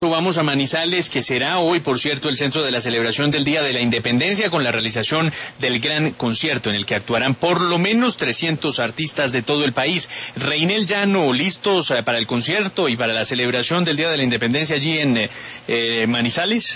Vamos a Manizales, que será hoy, por cierto, el centro de la celebración del Día de la Independencia, con la realización del gran concierto en el que actuarán por lo menos 300 artistas de todo el país. Reinel Llano, ¿listos para el concierto y para la celebración del Día de la Independencia allí en Manizales?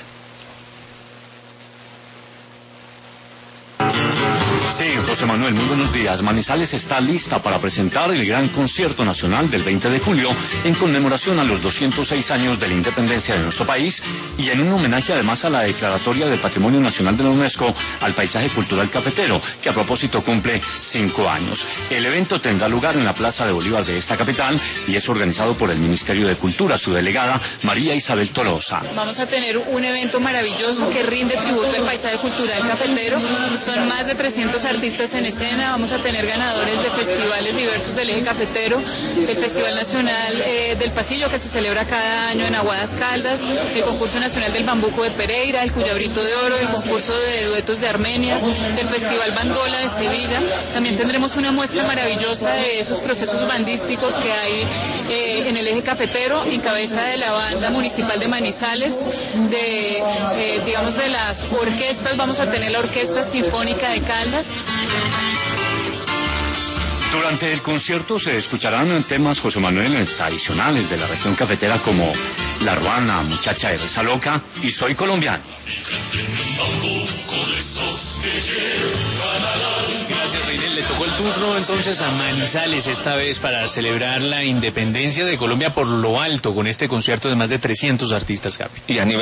Sí, José Manuel, muy buenos días. Manizales está lista para presentar el gran concierto nacional del 20 de julio en conmemoración a los 206 años de la independencia de nuestro país y en un homenaje además a la declaratoria del Patrimonio Nacional de la UNESCO al paisaje cultural cafetero, que a propósito cumple 5 años. El evento tendrá lugar en la Plaza de Bolívar de esta capital y es organizado por el Ministerio de Cultura, su delegada María Isabel Tolosa. Vamos a tener un evento maravilloso que rinde tributo al paisaje cultural cafetero. Son más de 300 artistas en escena. Vamos a tener ganadores de festivales diversos del eje cafetero, el Festival Nacional del Pasillo, que se celebra cada año en Aguadas Caldas, el Concurso Nacional del Bambuco de Pereira, el Cuyabrito de Oro, el Concurso de Duetos de Armenia, el Festival Bandola de Sevilla. También tendremos una muestra maravillosa de esos procesos bandísticos que hay en el eje cafetero, en cabeza de la Banda Municipal de Manizales, de las orquestas. Vamos a tener la Orquesta Sinfónica de Caldas. Durante el concierto se escucharán temas, José Manuel, tradicionales de la región cafetera como La Ruana, Muchacha de Risa Loca y Soy Colombiano. Gracias, Reinel. Le tocó el turno entonces a Manizales esta vez para celebrar la independencia de Colombia por lo alto con este concierto de más de 300 artistas, Capi. Y a nivel